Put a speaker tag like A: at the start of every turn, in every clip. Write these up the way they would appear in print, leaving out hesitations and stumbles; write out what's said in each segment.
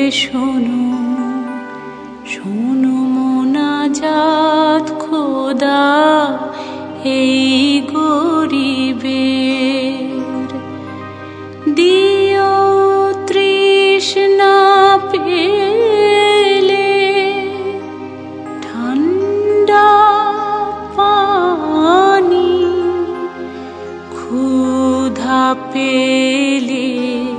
A: শোনো শোনো মোনাজাত খোদা এই গরিবের, দিও তৃষ্ণা পেলে ঠান্ডা পানি, ক্ষুধা পেলে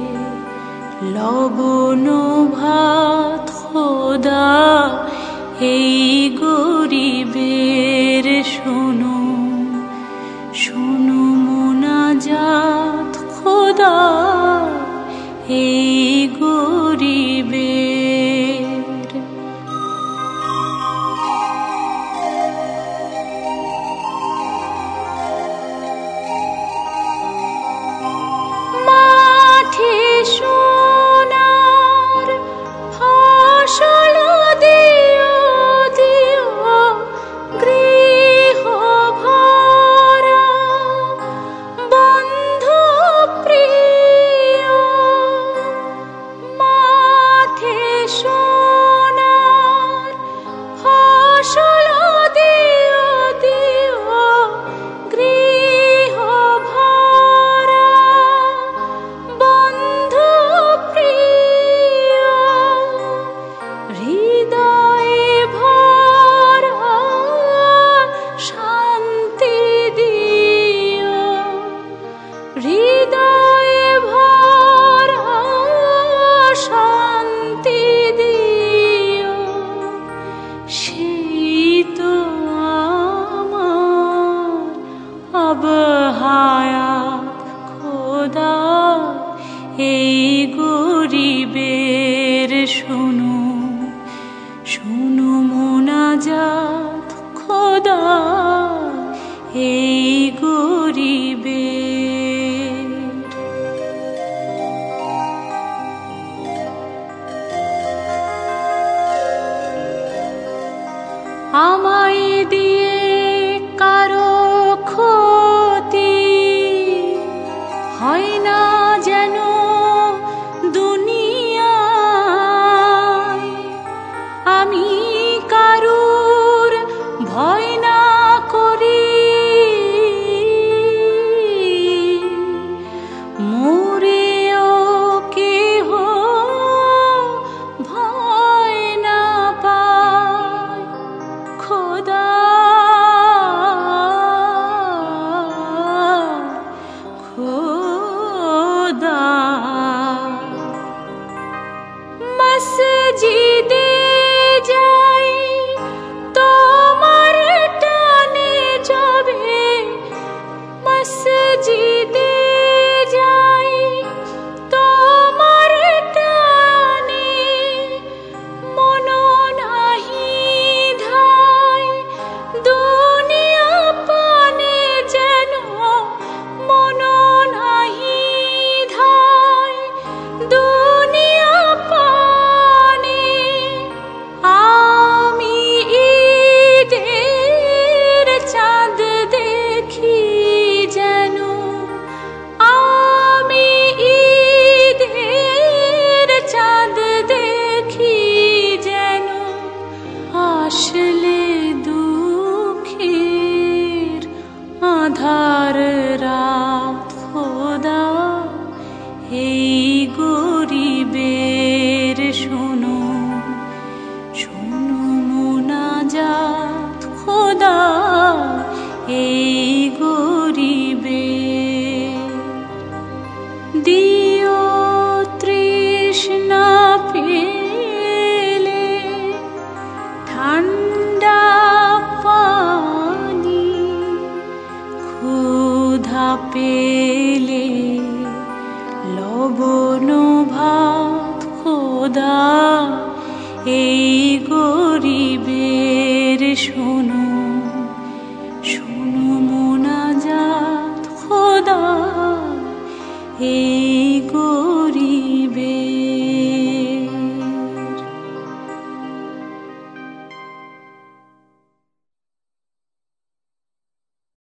A: লবণ ভাত খোদা এই গরিবের, শোনো শোনো মোনাজাত খোদা এই গরিবের। মাঠে সোনার ফসল দিও দিও গৃহ ভরা বন্ধু প্রিয়, মাঠে সোনার ফসল দিও দিও গৃহ ভরা বন্ধু প্রিয়, হৃদয়ে ভরা শান্তি দিও, হৃদয়ে ভরা শান্তি দিও, সেই তো আমার অবহায়াত খোদা এই গরিবের, শোনো শোনো মোনাজাত খোদা এই গরিবের। আমায় দিয়ে কারো ক্ষতি হয় না যেন দুনিয়ায়, আমি কারুর ভয় না করি, মরেও কেহ ভয় না পায় খোদা, খোদা। মসজিদে যাই তোমার টানে যাবে, মসজিদে যাই তোমার টানে, মন নাহি ধায় দুনিয়া পানে, যেন মন নাহি ধায় দুনিয়া পানে, আমি ঈদের চাঁদ দেখি যেন, আমি ঈদের চাঁদ দেখি যেন, আসলে দুঃখের আধার রাত খোদা এই